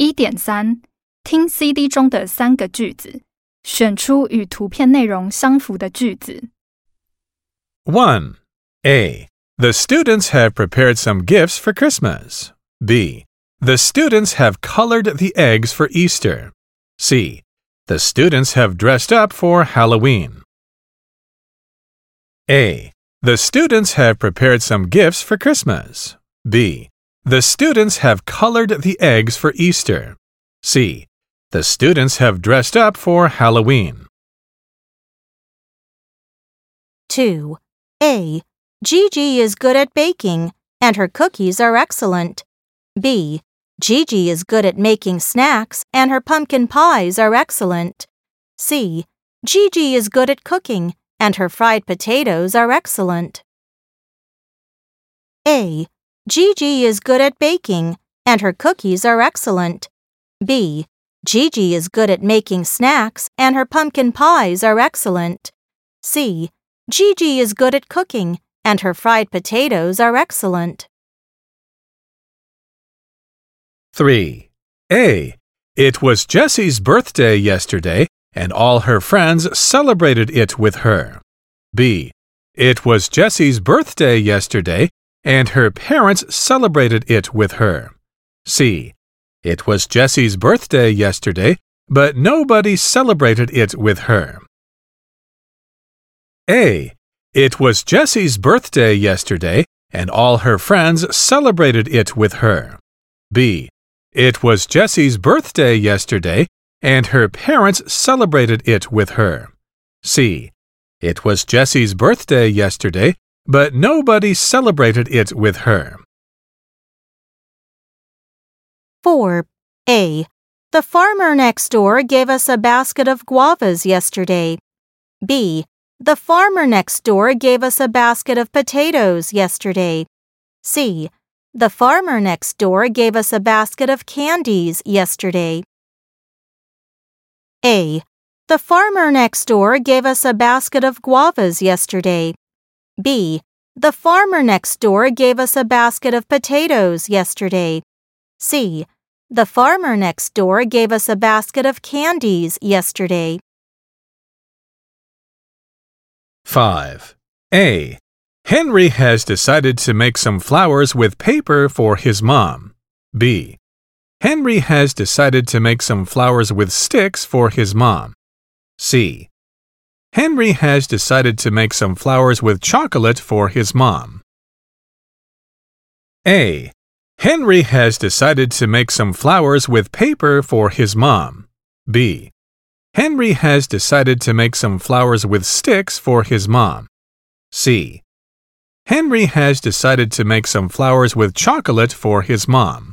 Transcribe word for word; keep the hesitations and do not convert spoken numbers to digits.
一点三，听 C D 中的三个句子，选出与图片内容相符的句子。 one. A. The students have prepared some gifts for Christmas. B. The students have colored the eggs for Easter. C. The students have dressed up for Halloween. A. The students have prepared some gifts for Christmas. B. The students have colored the eggs for Easter. C. The students have dressed up for Halloween. two. A. Gigi is good at baking, and her cookies are excellent. B. Gigi is good at making snacks, and her pumpkin pies are excellent. C. Gigi is good at cooking, and her fried potatoes are excellent. A. Gigi is good at baking, and her cookies are excellent. B. Gigi is good at making snacks, and her pumpkin pies are excellent. C. Gigi is good at cooking, and her fried potatoes are excellent. three. A. It was Jessie's birthday yesterday, and all her friends celebrated it with her. B. It was Jessie's birthday yesterday, and her parents celebrated it with her. C. It was Jessie's birthday yesterday, but nobody celebrated it with her. A. It was Jessie's birthday yesterday, and all her friends celebrated it with her. B. It was Jessie's birthday yesterday, and her parents celebrated it with her. C. It was Jessie's birthday yesterday, but nobody celebrated it with her. four. A. The farmer next door gave us a basket of guavas yesterday. B. The farmer next door gave us a basket of potatoes yesterday. C. The farmer next door gave us a basket of candies yesterday. A. The farmer next door gave us a basket of guavas yesterday. B. The farmer next door gave us a basket of potatoes yesterday. C. The farmer next door gave us a basket of candies yesterday. five. A. Henry has decided to make some flowers with paper for his mom. B. Henry has decided to make some flowers with sticks for his mom. C. Henry has decided to make some flowers with chocolate for his mom. A. Henry has decided to make some flowers with paper for his mom. B. Henry has decided to make some flowers with sticks for his mom. C. Henry has decided to make some flowers with chocolate for his mom.